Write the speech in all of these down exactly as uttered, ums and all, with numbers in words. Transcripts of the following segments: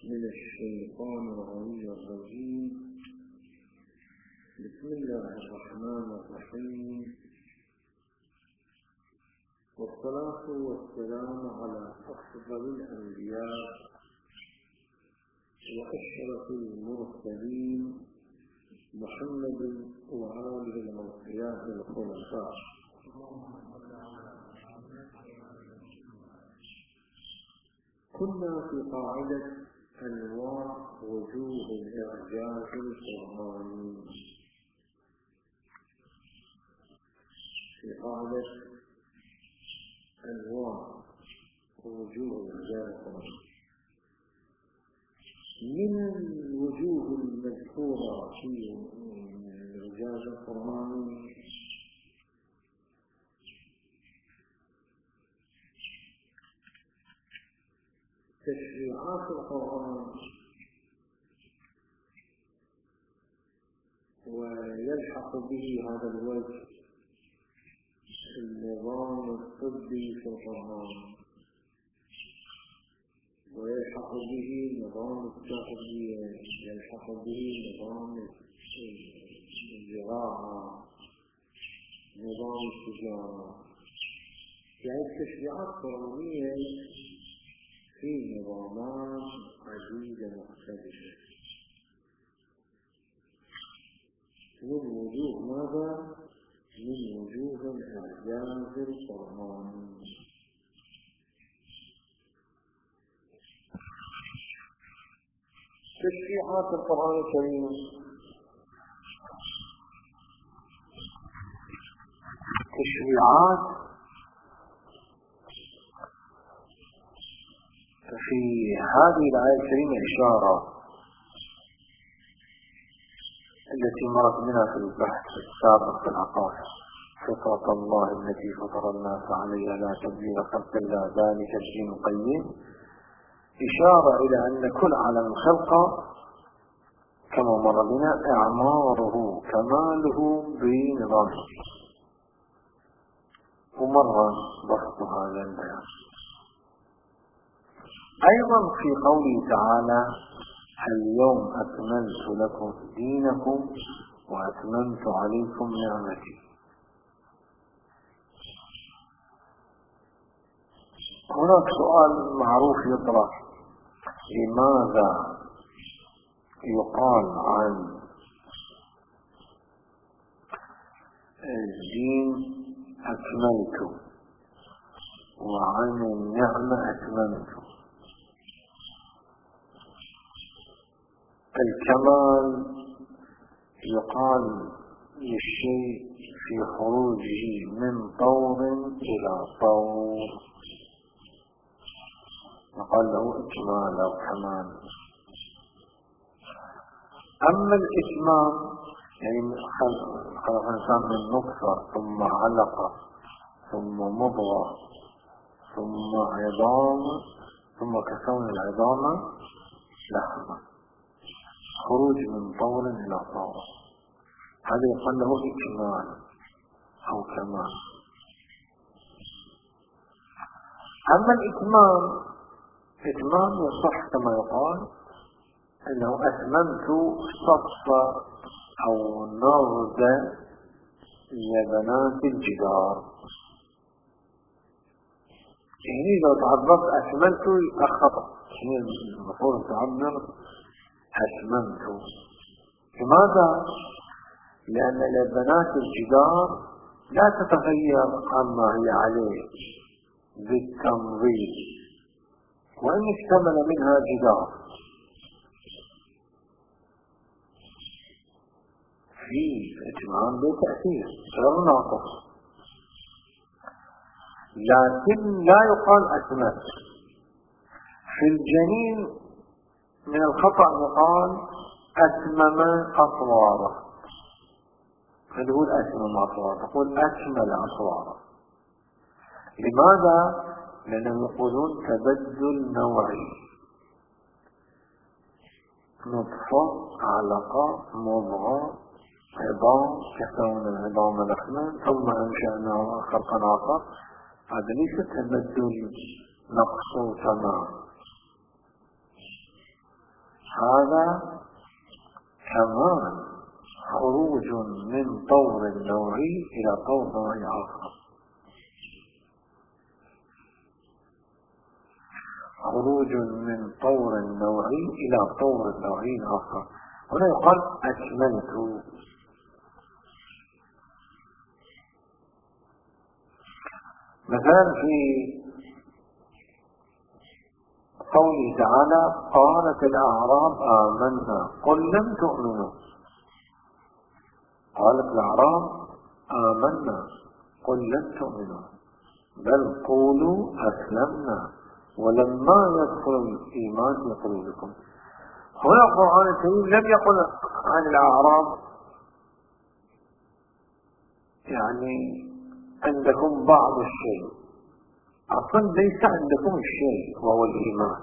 من الشيطان الرجيم. بسم الله الرحمن الرحيم، والصلاة والسلام على أفضل الأنبياء وأشرف المرسلين محمد وآله الأوفياء الخلفاء. كنا في قاعدة أنواع وجوه الإعجاز القرآني، في قاعدة أنواع وجوه الإعجاز القرآني. من الوجوه المذكورة في الإعجاز القرآني تشريعات القرآن، ويلحق به هذا الوجه النظام الطبي في القرآن، ويلحق به نظام التغذية، يلحق به نظام الزراعة، نظام التجارة. يعني التشريعات القرآنية في نظامات عديدة مختلفة من وجوه ماذا؟ من وجوه الإعجاز القرآني. تشريعات القرآن الكريم تشريعات في هذه الآية الكريمة إشارة التي مرت بنا في البحث السابق في العقائد: فطرة الله التي فطر الناس عليها لا تبديل خلق الله ذلك الدين القيم، إشارة إلى أن كل عالم الخلقة كما مر بنا إعماره كماله بنظامه، ومر بسط هذا البيان. أيضا في قوله تعالى: اليوم أكملت لكم دينكم وأتممت عليكم نعمتي. هناك سؤال معروف يطرح: لماذا يقال عن الدين أكملت وعن النعمة أتممت؟ الكمال يقال للشيء في خروجه من طور إلى طور، يقال له إكمال أو كمال. أما الإتمام يعني خلق الإنسان من نطفة ثم علقة ثم مضغة ثم عظام ثم كسون العظام لحما، خروج من طور إلى طور، هذا يقال له إكمال أو كمال. أما الإتمام إتمام يصح كما يقال أنه أتممت صف أو نرد لبنات الجدار. يعني لو تعبرت أتممت أخطأ، يعني المفروض تعبر أتممت. لماذا؟ لأن لبنات الجدار لا تتغير عما هي عليه بالتنظيم، وإن اشتمل منها جدار في إتمام بتأثير غير ناقص، لكن لا يقال أتممت. في الجنين من الخطأ يقال أتمم أطواره، تقول أتمم أطواره، تقول أكمل أطواره. لماذا؟ لأنهم يقولون تبدل نوعي، نطفة علقة مضغة عظام كسون العظام لحما ثم أنشأناه خلقا آخر. هذا ليس تبدل نقص تمام، هذا كمان خروج من طور نوعي إلى طور نوعي آخر، خروج من طور نوعي إلى طور نوعي آخر. هنا يقال أكملت. مثلا في قوله تعالى قالت الأعراب آمنا قل لم تؤمنوا، قالت الأعراب آمنا قل لم تؤمنوا بل قولوا أسلمنا ولما يدخل الإيمان في قلوبكم. هنا القرآن الكريم لم يقل عن الأعراب يعني عندكم بعض الشيء، أصلا ليس عندكم الشيء وهو الإيمان،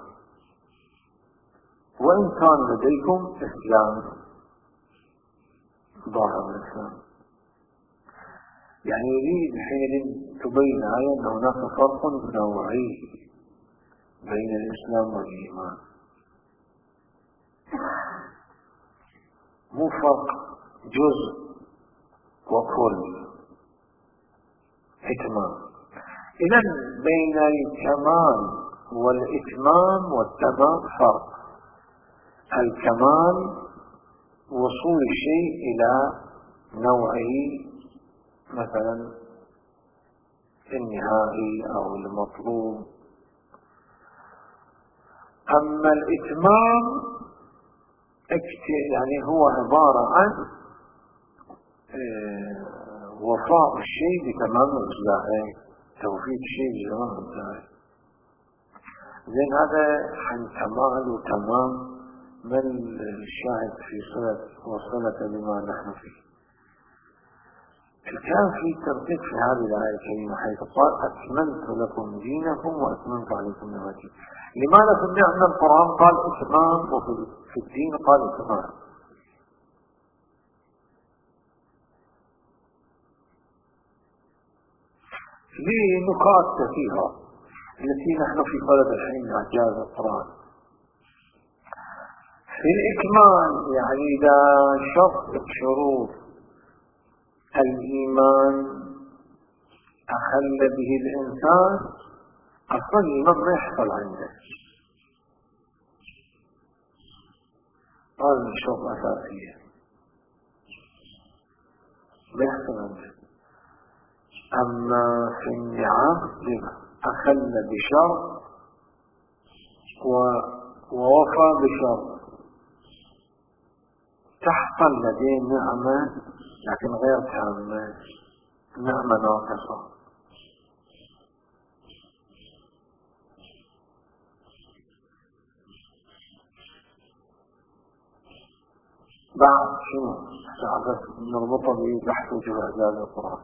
وإن كان لديكم إسلام ظاهر الإسلام. يعني يريد حين تبين آية أن هناك فرق نوعي بين الإسلام والإيمان، مو فرق جزء وكل إتمام. إذن بين الكمال والإتمام والتمام فرق. الكمال وصول الشيء إلى نوعه مثلا النهائي أو المطلوب، أما الإتمام يعني هو عبارة عن وفاء الشيء بتمام أجزائه، توفيق الشيء بتمام أجزائه. زين هذا عن كمال وتمام من الشاهد في صلة وصلة بما نحن فيه. كان في ترتيب في هذه الآية الكريمة حيث قال أكملت لكم دينكم وأتممت عليكم نعمتي. لماذا سمع أن القرآن قال إتمام وفي الدين قال إتمام؟ لنقاط كثيرة التي نحن في طلب الحين إعجاز القرآن. في الإكمال يعني إذا شرط شروط الإيمان أخل به الإنسان أصلا الإيمان ما يحصل عنده، هذه الشروط أساسية ما يحصل عنده. أما في النعم أخل بشرط ووفى بشرط، تحصل لديه نعمة لكن غير تامة، نعمة ناقصة. بعد شنو ساعدت نربطه ببحث وجه إعجاز القرآن؟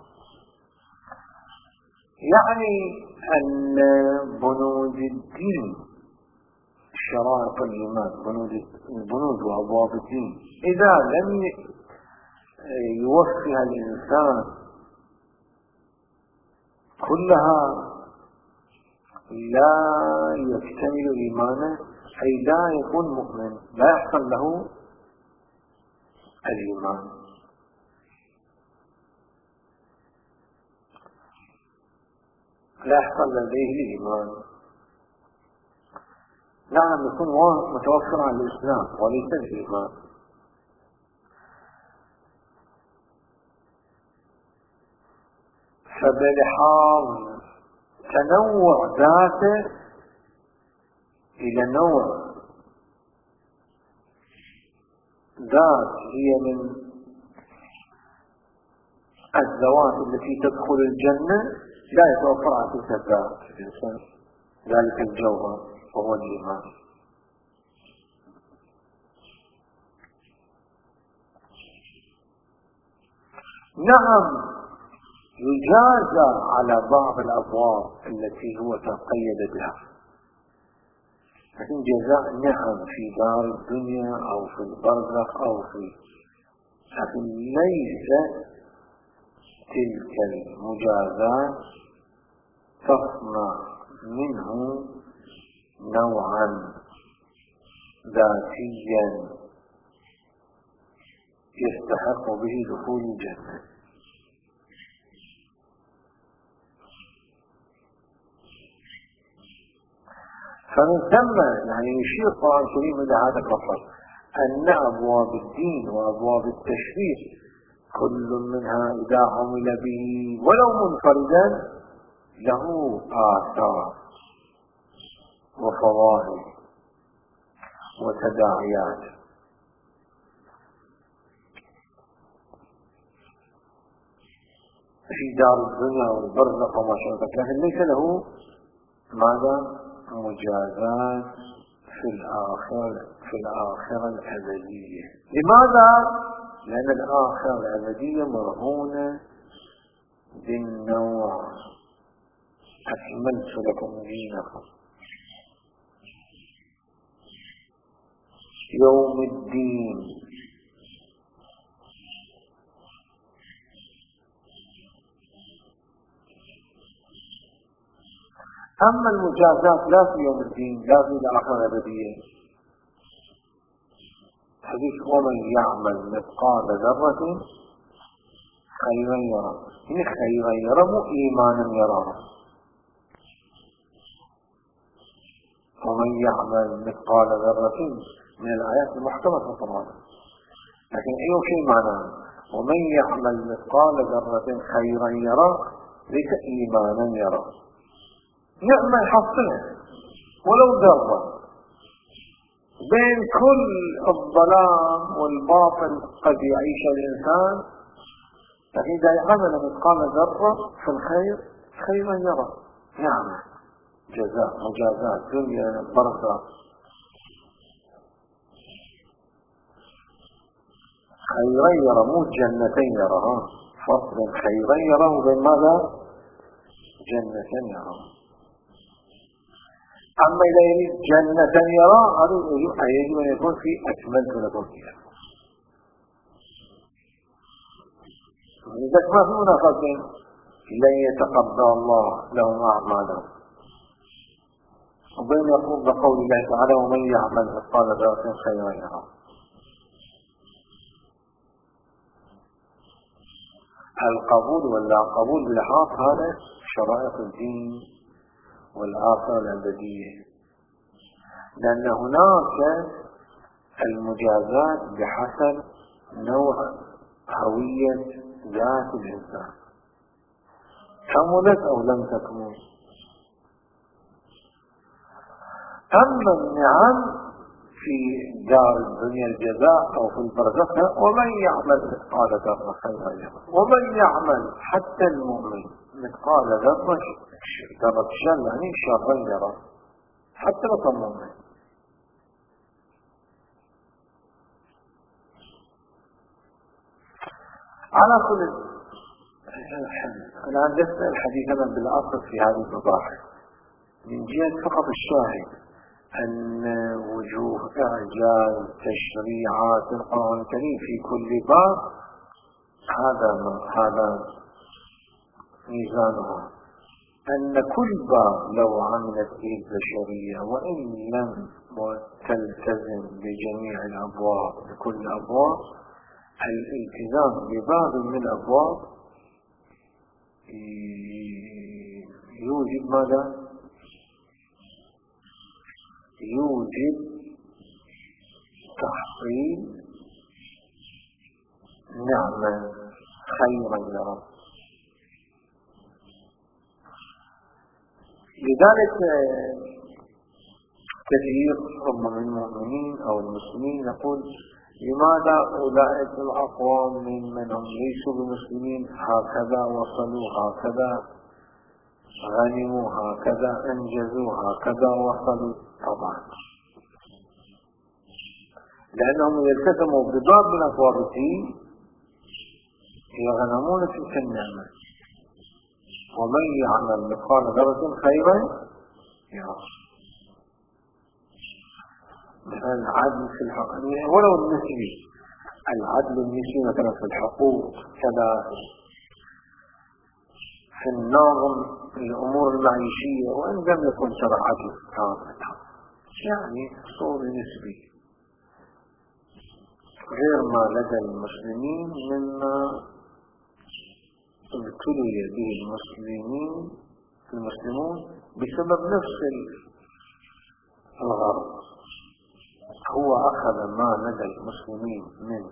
يعني أن بنود الدين شرائط الإيمان، بنود البنود وأبواب الدين إذا لم يوفيها الإنسان كلها لا يكتمل إيمانه، أي لا يكون مؤمن، لا يحصل له الإيمان. لا يحصل لديه الإيمان. نعم يكون متوفر على الإسلام وليس الإيمان. فبلحاظ تنوع ذاته إلى نوع ذات هي من الذوات التي تدخل الجنة لا يتوفر على تلك الذات في الإنسان ذلك الجوهر وهو الإيمان. نعم يجازى على بعض الأبواب التي هو تقيد بها، لكن جزاء نعم في دار الدنيا أو في البرزخ أو في، لكن ليس تلك المجازات تصنع منه نوعا ذاتيا يستحق به دخول الجنة. فمن ثم يعني يشير القرآن الكريم إلى هذا الفصل أن أبواب الدين وأبواب التشريع كل منها إذا عمل به ولو منفردا له آثار وفوائد وتداعيات. في دار الدنيا والبرزخ وما شابه، لكن ليس له ماذا؟ مجازات في الآخرة في الآخرة الأبدية. لماذا؟ لأن الآخرة الأبدية مرهونة بالنوع أكملت لكم دينكم يوم الدين. أما المجازات لا في يوم الدين لا في الآخرة الأبدية. حديث ومن يعمل مثقال ذرة خيرا يرى، إن خيرا يرى مو إيمانا يرى. ومن يعمل مثقال ذرة من الآيات المحكمة في القرآن، لكن أي شيء معناه ومن يعمل مثقال ذرة خيرا يرى ليس إيمانا يرى. نعمة يحصلها ولو ذرة. بين كل الظلام والباطل قد يعيش الإنسان، لكن إذا عمل مثقال ذرة في الخير خيرا يرى. نعمة جزاء مجازات دنيا بركة. خيرا يرى مو جنتين يرى، فصل خيرا يرى وبين ماذا؟ جنتين يرى. أما إذا يريد جنة يرى هذا يجب أن يكون في أكملت لكم فيها. إذا ما في منافقة لن يتقبل الله لهم أعمالهم. وبين يقول بقول الله تعالى ومن يعمل مثقال ذرة خيرا يرى. القبول ولا قبول بالحق هذا شرائط الدين والآخرة الأبدية، لأن هناك المجازات بحسب نوع هوية ذات الإنسان، كملت أو لم تكمل. أما النعم في دار الدنيا الجزاء أو في البرزخ ومن يعمل مثقال ذرة خيرا يرى، ومن يعمل حتى المؤمن مثقال ذرة ذرة شر يعني شرا يرى، حتى لو كان مؤمن. على كل الآن نسأل الحديث بالأصل في هذه المباحث من جهة فقط الشاهد أن وجوه إعجاز تشريعات القرآن الكريم في كل باب هذا هذا ميزانها، أن كل باب لو عملت به البشرية وإن لم تلتزم بجميع الأبواب بكل الأبواب، الالتزام بباب من الأبواب يوجد ماذا؟ يوجد تحصيل نعمة خيرا يرى. لذلك كثير من المؤمنين أو المسلمين يقول لماذا أولئك الأقوام من من هم ليسوا بمسلمين هكذا وصلوا، هكذا غنموا، هكذا أنجزوا، هكذا وصلوا؟ طبعا لأنهم يلتزموا بباب من أبواب الدين يغنمون تلك النعمة. ومن يعمل مثقال ذرة خيرا يرى. مثلا العدل في الحقوق ولو النسبي، العدل النسبي مثلا في الحقوق كذا، في النظم الأمور المعيشية، وإن لم يكن شرع عدل كامل يعني صورة نسبي غير ما لدى المسلمين مما ابتلي به المسلمين المسلمون بسبب نفس الغرض. هو أخذ ما لدى المسلمين من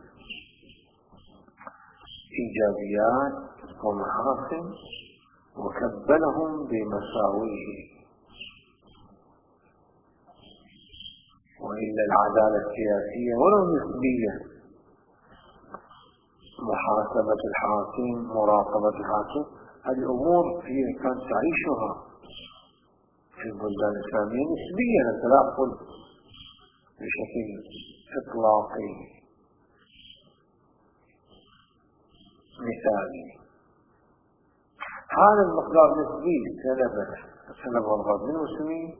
إيجابيات ومحاسن وكبلهم بمساويه. وإلا العدالة السياسية ولو نسبية، محاسبة الحاكم، مراقبة الحاكم، هذه أمور هي كانت تعيشها في البلدان الإسلامية نسبيا، لا أقول بشكل إطلاقي مثالي. هذا المقدار نسبي سلب سلب الغرب من المسلمين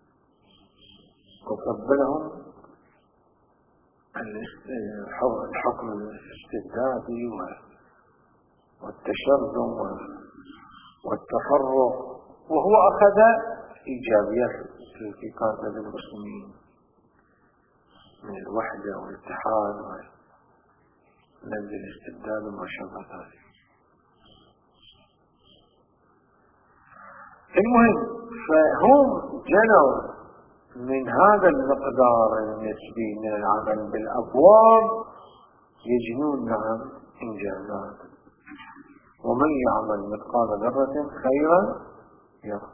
وقبلهم الحكم الاستبدادي والتشرذم والتفرق، وهو أخذ إيجابيات التي كانت لدى المسلمين من الوحدة والاتحاد ونبذ الاستبداد وما شابه ذلك. المهم، فهم جنوا من هذا المقدار النسبي من العمل بالأبواب يجنون نعم إنجازات. ومن يعمل مثقال ذرة خيرا يرى.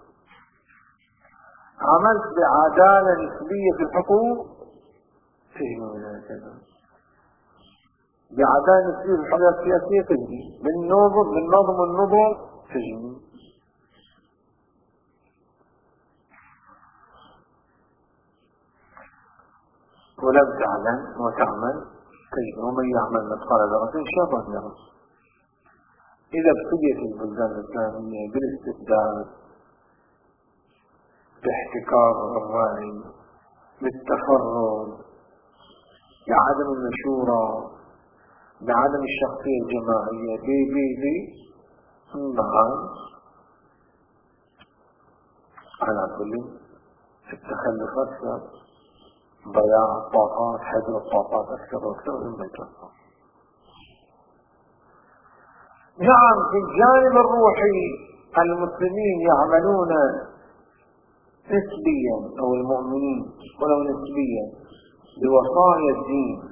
عملت بعدالة نسبية في الحقوق تجنون هكذا، بعدالة نسبية في الحقوق السياسية تجنون، بالنظم بالنظم والنظم تجنون. ولم تعلم وتعمل تجد. ومن يعمل مثقال ذرة شرا يره. إذا ابتديت البلدان الإسلامية بالاستبداد، باحتكار الرأي، بالتفرد، بعدم المشورة، بعدم الشخصية الجماعية، بي بي بي نعم على كل التخلف أكثر، ضياع الطاقات، حجر الطاقات أكثر وأكثر مما يتوقع. نعم، في الجانب الروحي المسلمين يعملون نسبيا، أو المؤمنين ولو نسبيا، بوصايا الدين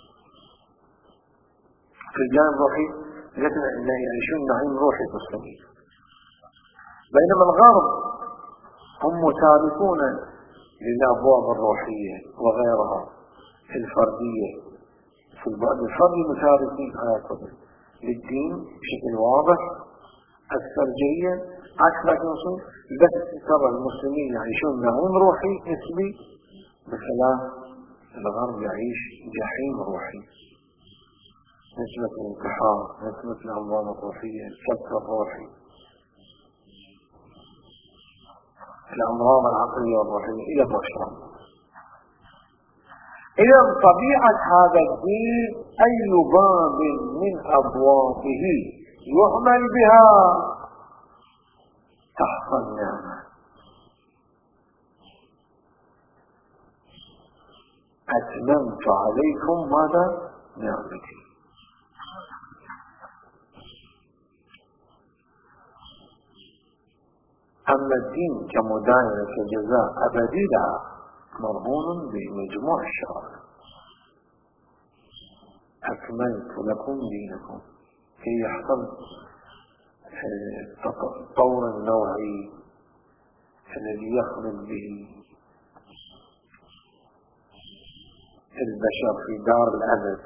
في الجانب الروحي يعيشون نعيم روحي المسلمين. بينما الغرب هم متاركون للأبواب الروحية وغيرها الفردية، في البعد الفردي متاركين على كل للدين بشكل واضح أكثر جيدا عكس نصوص. بس ترى المسلمين يعيشون نعيم روحي نسبي، بخلاف الغرب يعيش جحيم روحي، نسبة الانتحار، نسبة الأموال الروحية، السبك الروحي، الأمراض العقلية والروحية إلى ما شاء الله. إذا طبيعة هذا الدين أي باب من أبوابه يعمل بها تحصل النعمة. أتممت عليكم ماذا؟ نعمتي. أما الدين كمداينة كجزاء أبدي لا، مرهون بمجموع الشرائع. أكملت لكم دينكم كي يحصل التطور النوعي الذي يخلد به البشر في دار الأبد.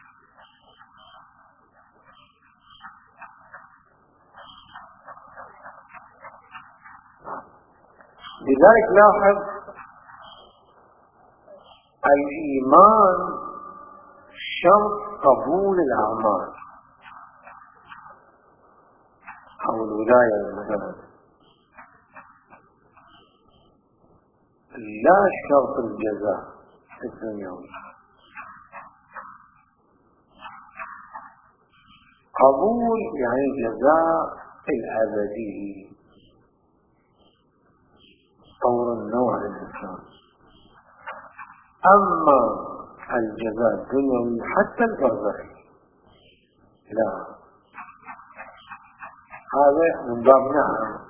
لذلك لاحظ الإيمان شرط قبول الأعمال أو الولاية مثلا، لا شرط الجزاء الدنيوي. قبول يعني الجزاء الأبدي، طور النوع للإنسان. أما الجزاء الدنيوي حتى البرزخي لا، هذا من باب نعم،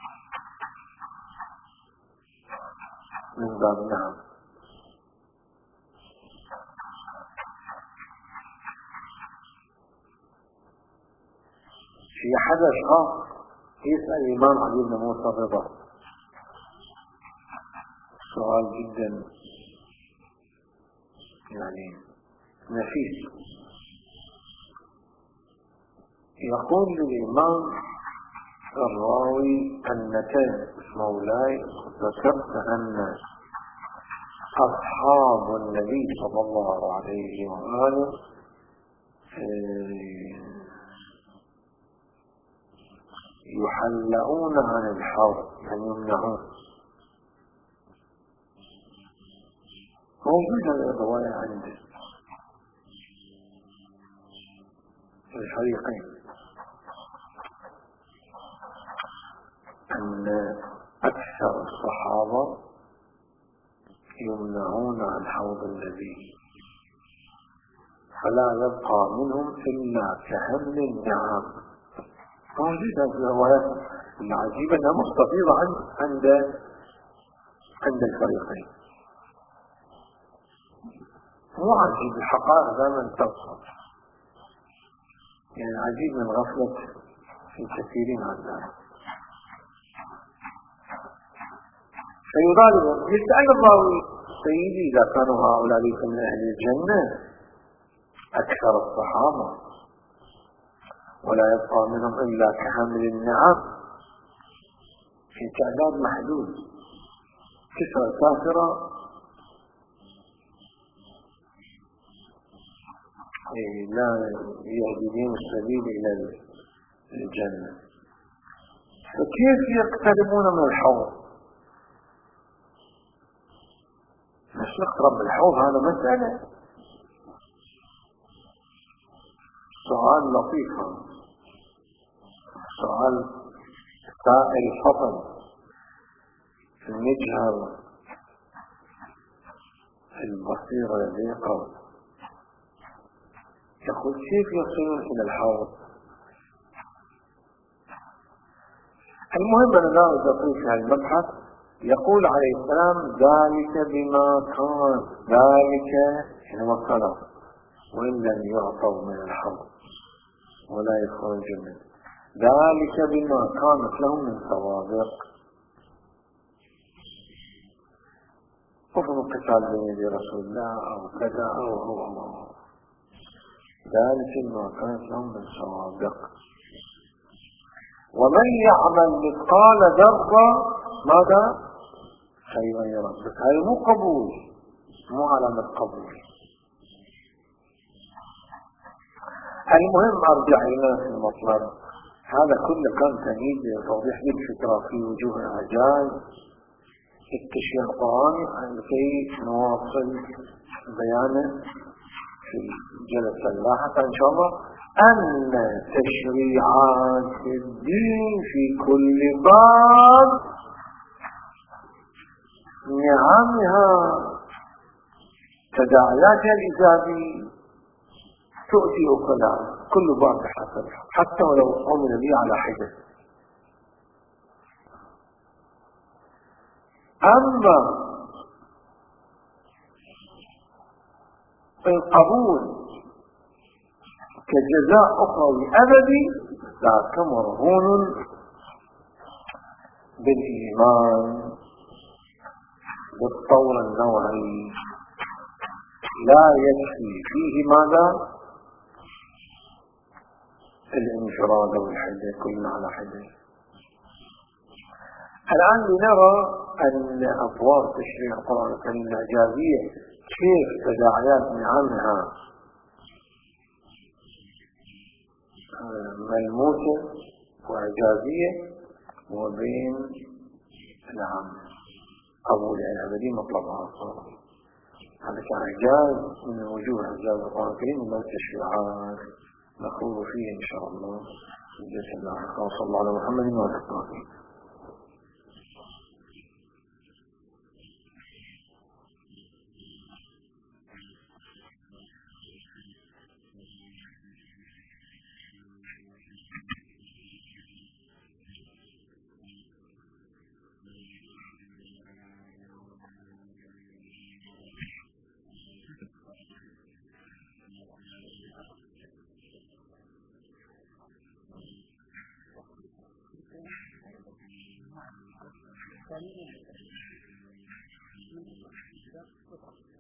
من باب نعم. في أحد الأشخاص يسأل الإمام علي بن موسى الرضا سؤال جدا يعني نفيس، يقول للإمام الراوي أنك مولاي ذكرت أن أصحاب النبي صلى الله عليه وآله يحلؤون عن الحوض، يعني يمنعون. موجودة الرواية عند الفريقين أن أكثر الصحابة يمنعون عن حوض النبي، فلا يبقى منهم إلا كهمل النعام. موجودة في الروايات العجيبة أنها مستفيضة عند عند الفريقين. مو عجيب، الحقائق دائما تظهر، يعني عجيب من غفلة في كثيرين عن ذلك. فيغالبا يسأل الراوي سيدي إذا كانوا هؤلاء من أهل الجنة أكثر الصحابة ولا يبقى منهم إلا كحمل النعام في تعداد محدود، كسرة كافرة لا يهديهم السبيل إلى الجنة، فكيف يقتربون من الحوض؟ مش نقرب من الحوض، هذا مسألة سؤال لطيف، سؤال سائل فطن المجهر البصيرة الضيقة، يقول كيف يصلون إلى الحوض؟ المهم أن لا أدخل في هذا المبحث. يقول عليه السلام ذلك بما كان، ذلك حينما الصلاة وإن لم يعطوا من الحوض ولا يخرج منه، ذلك بما كانت لهم من سوابق. كفر القتال بين يدي رسول الله أو كذا أو هو الله، ذلك بما كانت لهم من سوابق. ومن يعمل مثقال ذرة ماذا؟ خيرا يرى. بس هذا مو قبول، مو علامة قبول. المهم أرجع إلى في المطلب، هذا كله كان تمهيد لتوضيح الفكرة في وجوه الإعجاز التشريع القرآني لكي نواصل بيانه في الجلسة اللاحقة إن شاء الله، أن تشريعات الدين في كل باب نعمها تداعياتها الإيجابية تؤتي أكلها، كل باب بحسب، حتى ولو عمل به على حدث. أما القبول كجزاء أخروي أبدي ذاك مرهون بالإيمان بالطور النوعي، لا يكفي فيه ماذا؟ الانفراد والحدة، كلنا على حدة. الآن لنرى أن أبواب تشريع القرآن الكريم الإعجازية كيف تداعيات نعمها ملموسة وإعجازية، وبين نعم قبول الأبدي مطلبها الصورة. هذا كان إعجاز من وجوه إعجاز القرآن الكريم ومن التشريعات نخوض فيه إن شاء الله. بسم الله وصلى الله على محمد وعلى آله وصحبه. ثانيا